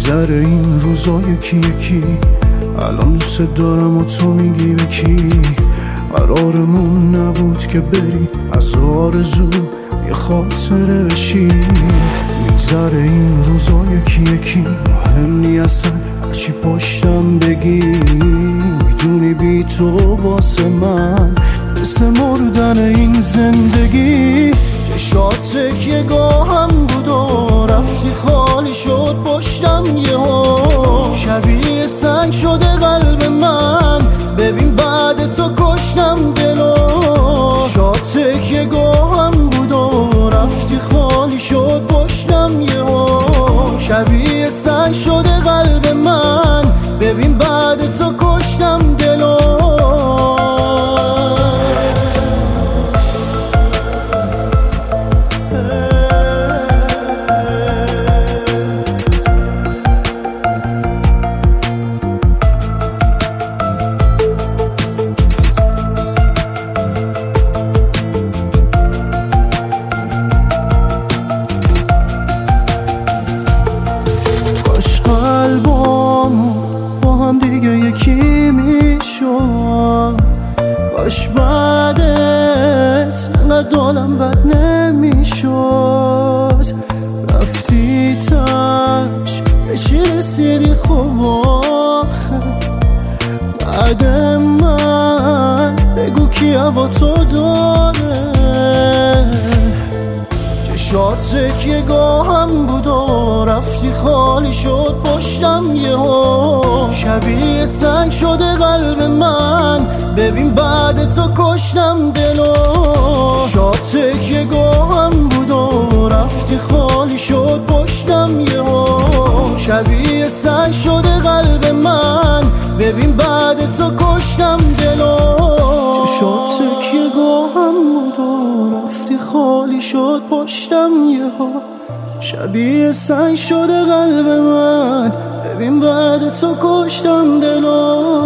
میگذره این روزا یکی یکی، الان دوست دارم و تو میگی بکی. قرارمون نبود که بری، از آرزو یه خاطره بشی. میگذره این روزا یکی یکی، مهم نی اصلا هرچی پشتم بگی. میدونی بی تو واسه من مثل مردن این زندگی. چشاتک یه گاهم بود و رفتی خالی شد پشتم یهو. شبیه سنگ شده قلب من، ببین بعد تو کشتم دلو. چشاتک یه گاهم بود و رفتی خالی شد پشتم یهو. شبیه سنگ شده قلب من، ببین بعد تو کشتم دلو. با هم دیگه یکی میشد، کاش بعدت انقدر حالم بد نمیشد. رفتی تش به چی رسیدی خب آخه؟ بعد من بگو کی هوا تو داره. چشاتک یه گاهم بود و رفتی خالی شد پشتم یهو. شبیه سنگ شده قلب من، ببین بعد تو کشتم دلو. چشاتک یه گاهم بود و رفتی خالی شد پشتم یهو. شبیه سنگ شده قلب من، ببین بعد تو کشتم دلو. چشاتک یه گاهم بود و رفتی خالی شد پشتم یهو. شبیه سنگ شده قلب من، ببین بعد تو کشتم دلو.